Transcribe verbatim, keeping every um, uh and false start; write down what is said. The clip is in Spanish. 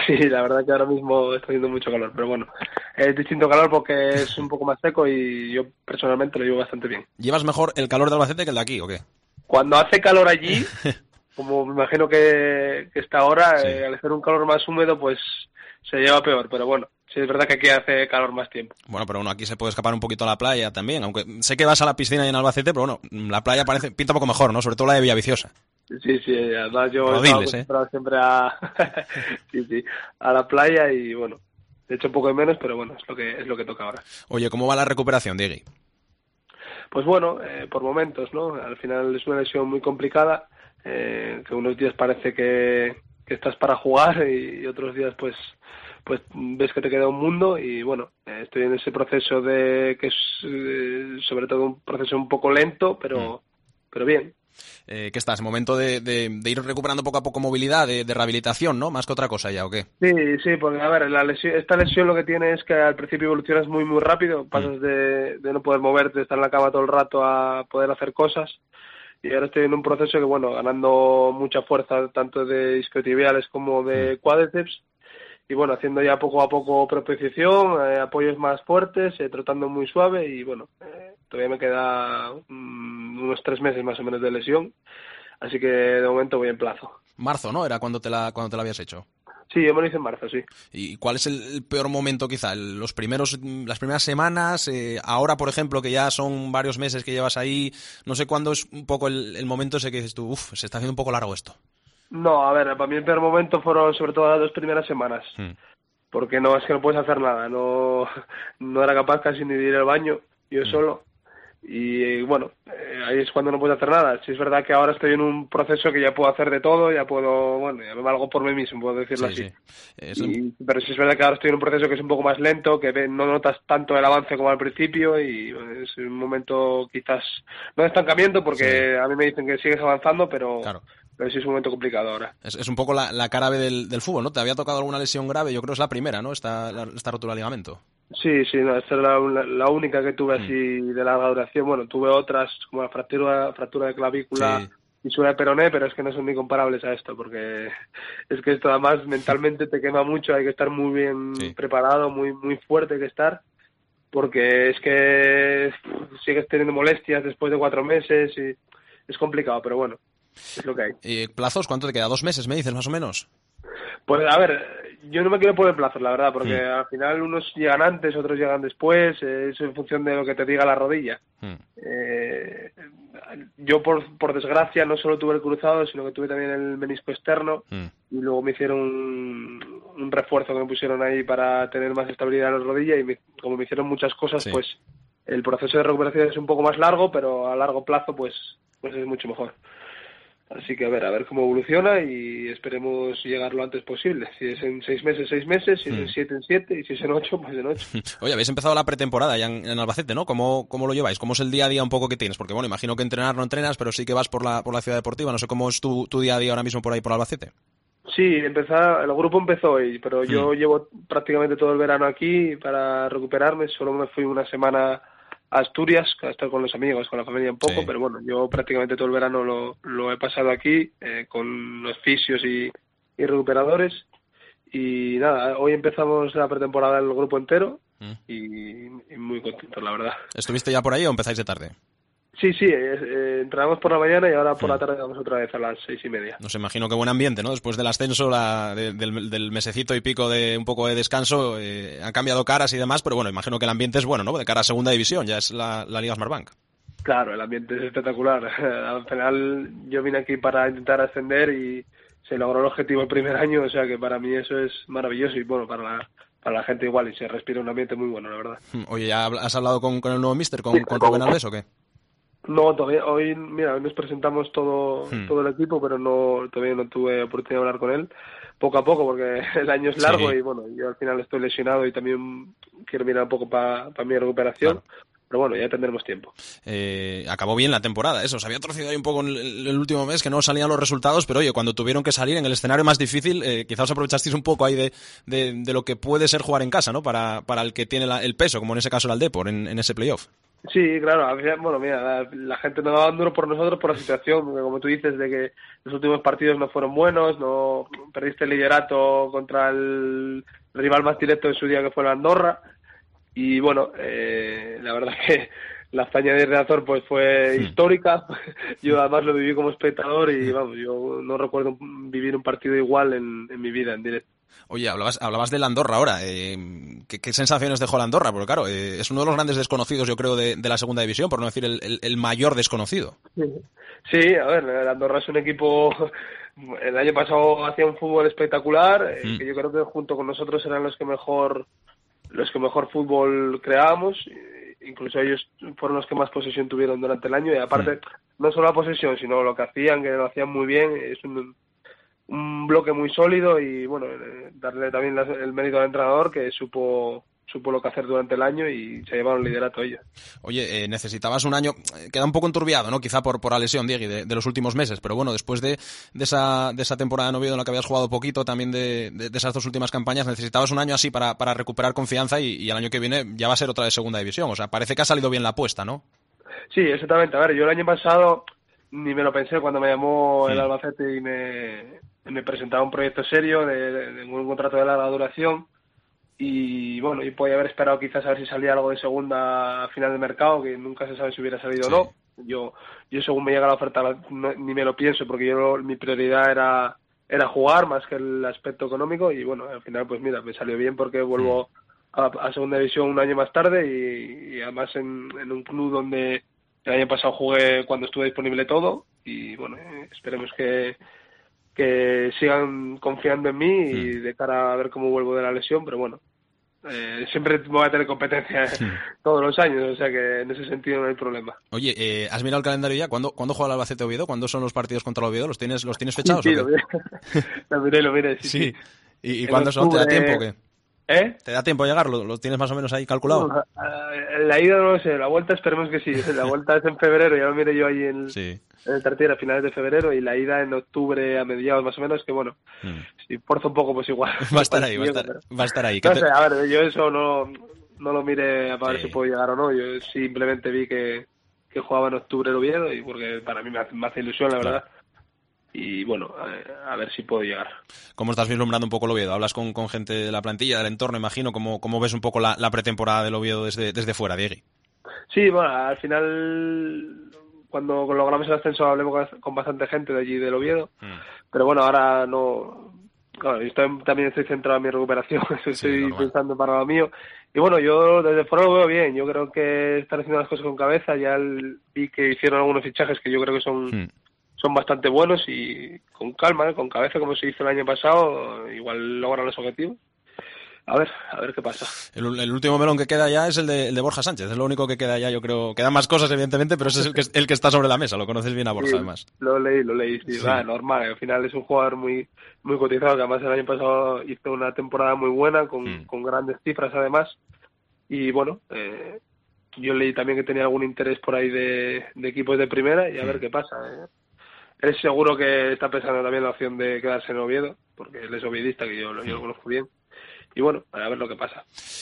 Sí, la verdad que ahora mismo está haciendo mucho calor, pero bueno, es distinto calor porque es un poco más seco y yo personalmente lo llevo bastante bien. ¿Llevas mejor el calor de Albacete que el de aquí o qué? Cuando hace calor allí, como me imagino que, que está ahora, Sí. eh, al hacer un calor más húmedo, pues se lleva peor, pero bueno, sí es verdad que aquí hace calor más tiempo. Bueno, pero bueno, aquí se puede escapar un poquito a la playa también, aunque sé que vas a la piscina ahí en Albacete, pero bueno, la playa parece pinta un poco mejor, ¿no? Sobre todo la de Villaviciosa. Sí, sí, además yo Rodiles, estaba ¿eh? acostumbrado siempre a, sí, sí, a la playa y bueno, de hecho un poco de menos, pero bueno, es lo que es lo que toca ahora. Oye, ¿cómo va la recuperación, Diegui? Pues bueno, eh, por momentos, ¿no? Al final es una lesión muy complicada, eh, que unos días parece que, que estás para jugar y, y otros días pues pues ves que te queda un mundo y bueno, eh, estoy en ese proceso de que es eh, sobre todo un proceso un poco lento, pero mm. pero bien. Eh, ¿Qué estás? ¿Momento de, de, de ir recuperando poco a poco movilidad, de, de rehabilitación, ¿no? Más que otra cosa ya, ¿o qué? Sí, sí, porque a ver, la lesión, esta lesión lo que tiene es que al principio evolucionas muy, muy rápido, pasas mm. de, de no poder moverte, de estar en la cama todo el rato a poder hacer cosas. Y ahora estoy en un proceso que, bueno, ganando mucha fuerza tanto de isquiotibiales como de cuádriceps. Y bueno, haciendo ya poco a poco propiocepción, eh, apoyos más fuertes, eh, trotando muy suave y bueno, eh, todavía me queda um, unos tres meses más o menos de lesión, así que de momento voy en plazo. Marzo, ¿no? Era cuando te la, cuando te la habías hecho. Sí, yo me lo hice en marzo, sí. ¿Y cuál es el, el peor momento quizá? Los primeros, las primeras semanas, eh, ahora por ejemplo que ya son varios meses que llevas ahí, no sé cuándo es un poco el, el momento ese que dices tú, uff, se está haciendo un poco largo esto. No, a ver, para mí el peor momento fueron sobre todo las dos primeras semanas, hmm. porque no, es que no puedes hacer nada, no, no era capaz casi ni de ir al baño, yo hmm. solo, y bueno, eh, ahí es cuando no puedes hacer nada. Sí es verdad que ahora estoy en un proceso que ya puedo hacer de todo, ya puedo, bueno, ya me valgo por mí mismo, puedo decirlo sí, así, sí. Es y, un... pero sí es verdad que ahora estoy en un proceso que es un poco más lento, que no notas tanto el avance como al principio y bueno, es un momento quizás, no de estancamiento porque sí. A mí me dicen que sigues avanzando, pero... Claro. Pero sí es un momento complicado ahora. Es, es un poco la, la cara B del, del fútbol, ¿no? ¿Te había tocado alguna lesión grave? Yo creo que es la primera, ¿no? Esta, la, esta rotura de ligamento. Sí, sí, no, esta es la, la, la única que tuve así mm. de larga duración. Bueno, tuve otras como la fractura, fractura de clavícula sí. y fisura de peroné, pero es que no son ni comparables a esto, porque es que esto además mentalmente te quema mucho, hay que estar muy bien sí. preparado, muy muy fuerte hay que estar, porque es que sigues teniendo molestias después de cuatro meses y es complicado, pero bueno. Es lo que hay. ¿Y plazos? ¿Cuánto te queda? ¿Dos meses, me dices, más o menos? Pues a ver, yo no me quiero poner plazos, la verdad, porque mm. al final unos llegan antes, otros llegan después, eh, es en función de lo que te diga la rodilla. Mm. Eh, yo, por, por desgracia, no solo tuve el cruzado, sino que tuve también el menisco externo mm. y luego me hicieron un, un refuerzo que me pusieron ahí para tener más estabilidad en la rodilla y me, como me hicieron muchas cosas, sí. pues el proceso de recuperación es un poco más largo, pero a largo plazo pues, pues es mucho mejor. Así que a ver, a ver cómo evoluciona y esperemos llegar lo antes posible. Si es en seis meses, seis meses, si es en siete, en siete, y si es en ocho, pues en ocho. Oye, habéis empezado la pretemporada ya en, en Albacete, ¿no? ¿Cómo, ¿Cómo lo lleváis? ¿Cómo es el día a día un poco que tienes? Porque bueno, imagino que entrenar no entrenas, pero sí que vas por la, por la ciudad deportiva. No sé cómo es tu, tu día a día ahora mismo por ahí, por Albacete. Sí, empezó, el grupo empezó hoy, pero yo mm. llevo prácticamente todo el verano aquí para recuperarme. Solo me fui una semana a Asturias, a estar con los amigos, con la familia un poco, sí. pero bueno, yo prácticamente todo el verano lo, lo he pasado aquí eh, con los fisios y, y recuperadores y nada, hoy empezamos la pretemporada del grupo entero mm. y, y muy contentos, la verdad. ¿Estuviste ya por ahí o empezáis de tarde? Sí, sí, eh, eh, entrenamos por la mañana y ahora por mm. la tarde vamos otra vez a las seis y media. Nos imagino que buen ambiente, ¿no? Después del ascenso, la, de, del, del mesecito y pico de un poco de descanso, eh, han cambiado caras y demás, pero bueno, imagino que el ambiente es bueno, ¿no? De cara a segunda división, ya es la, la Liga Smartbank. Claro, el ambiente es espectacular. Al final yo vine aquí para intentar ascender y se logró el objetivo el primer año, o sea que para mí eso es maravilloso y bueno, para la, para la gente igual y se respira un ambiente muy bueno, la verdad. Oye, ¿ya has hablado con, con el nuevo míster, con, sí, con Rubén Alves o qué? No, todavía, hoy, mira, hoy nos presentamos todo, hmm. todo el equipo, pero no todavía no tuve oportunidad de hablar con él. Poco a poco, porque el año es largo sí. y bueno, yo al final estoy lesionado y también quiero mirar un poco para pa mi recuperación. Claro. Pero bueno, ya tendremos tiempo. Eh, acabó bien la temporada, eso. Se había torcido ahí un poco en el, el último mes, que no salían los resultados, pero oye, cuando tuvieron que salir en el escenario más difícil, eh, quizás aprovechasteis un poco ahí de, de, de lo que puede ser jugar en casa, ¿no? Para, para el que tiene la, el peso, como en ese caso era el Depor, en, en ese playoff. Sí, claro, bueno, mira, la, la gente no daba duro por nosotros por la situación, porque como tú dices, de que los últimos partidos no fueron buenos, no perdiste el liderato contra el rival más directo de su día, que fue el Andorra, y bueno, eh, la verdad que la hazaña de redactor pues fue hmm. histórica. Yo además lo viví como espectador y vamos, yo no recuerdo vivir un partido igual en, en mi vida en directo. Oye, hablabas, hablabas del Andorra ahora. Eh, ¿qué, ¿Qué sensaciones dejó el Andorra? Porque claro, eh, es uno de los grandes desconocidos, yo creo, de, de la segunda división, por no decir el, el, el mayor desconocido. Sí, a ver, el Andorra es un equipo... El año pasado hacía un fútbol espectacular, eh, mm. que yo creo que junto con nosotros eran los que mejor los que mejor fútbol creábamos. Incluso ellos fueron los que más posesión tuvieron durante el año, y aparte, mm. no solo la posesión, sino lo que hacían, que lo hacían muy bien. Es un, un bloque muy sólido, y bueno, darle también el mérito al entrenador, que supo supo lo que hacer durante el año y se llevaron el liderato ellos. Oye, eh, necesitabas un año, queda un poco enturbiado, ¿no? Quizá por, por la lesión, Diego, de, de los últimos meses, pero bueno, después de, de esa de esa temporada de Oviedo en la que habías jugado poquito, también de, de, de esas dos últimas campañas, necesitabas un año así para, para recuperar confianza, y, y el año que viene ya va a ser otra de segunda división. O sea, parece que ha salido bien la apuesta, ¿no? Sí, exactamente. A ver, yo el año pasado ni me lo pensé cuando me llamó sí. el Albacete y me, me presentaba un proyecto serio de, de, de un contrato de larga duración. Y bueno, y podía haber esperado quizás a ver si salía algo de segunda a final de mercado, que nunca se sabe si hubiera salido sí. o no. Yo, yo según me llega la oferta no, ni me lo pienso, porque yo mi prioridad era era jugar más que el aspecto económico, y bueno, al final pues mira, me salió bien porque vuelvo mm. a, a segunda división un año más tarde, y, y además en, en un club donde el año pasado jugué cuando estuve disponible todo, y bueno, esperemos que que sigan confiando en mí y de cara a ver cómo vuelvo de la lesión, pero bueno, eh, siempre voy a tener competencia sí. todos los años, o sea que en ese sentido no hay problema. Oye, eh, ¿has mirado el calendario ya? ¿Cuándo, ¿cuándo juega el Albacete Oviedo? ¿Cuándo son los partidos contra el Oviedo? ¿Los tienes, los tienes fechados? Sí, sí, o qué? Lo miré, lo miré, sí. sí. sí. ¿Y, y cuándo son? ¿Te da tiempo o qué? ¿Eh? ¿Te da tiempo a llegar? ¿Lo, lo tienes más o menos ahí calculado? No, la ida no lo sé, la vuelta esperemos que sí. La vuelta es en febrero, ya lo miré yo ahí en, sí. en el Tartiere a finales de febrero, y la ida en octubre a mediados más o menos, que bueno, mm. si forzo un poco pues igual. Va a estar ahí, va a estar, va a estar ahí. No te... sé, a ver, yo eso no, no lo miré para sí. ver si puedo llegar o no, yo simplemente vi que, que jugaba en octubre el Oviedo, y porque para mí me hace, me hace ilusión, la verdad. Claro. Y bueno, a, a ver si puedo llegar. ¿Cómo estás vislumbrando un poco el Oviedo? ¿Hablas con, con gente de la plantilla, del entorno, imagino? ¿Cómo, cómo ves un poco la, la pretemporada del Oviedo desde, desde fuera, Diego? Sí, bueno, al final, cuando logramos el ascenso, hablé con bastante gente de allí del Oviedo, mm. pero bueno, ahora no... Claro, yo estoy, también estoy centrado en mi recuperación, estoy sí, pensando para lo mío. Y bueno, yo desde fuera lo veo bien, yo creo que están haciendo las cosas con cabeza, ya el, vi que hicieron algunos fichajes que yo creo que son... Mm. son bastante buenos, y con calma, ¿eh? Con cabeza, como se hizo el año pasado, igual logran los objetivos. A ver, a ver qué pasa. El, el último melón que queda ya es el de, el de Borja Sánchez, es lo único que queda ya, yo creo. Quedan más cosas, evidentemente, pero ese es el que, el que está sobre la mesa, lo conoces bien a Borja, sí, además. Lo leí, lo leí, sí, sí. Va, normal, al final es un jugador muy muy cotizado, que además el año pasado hizo una temporada muy buena, con, mm. con grandes cifras además, y bueno, eh, yo leí también que tenía algún interés por ahí de, de equipos de primera, y a mm. ver qué pasa, eh. Es seguro que está pensando también la opción de quedarse en Oviedo, porque él es oviedista, que yo, yo lo conozco bien. Y bueno, a ver lo que pasa.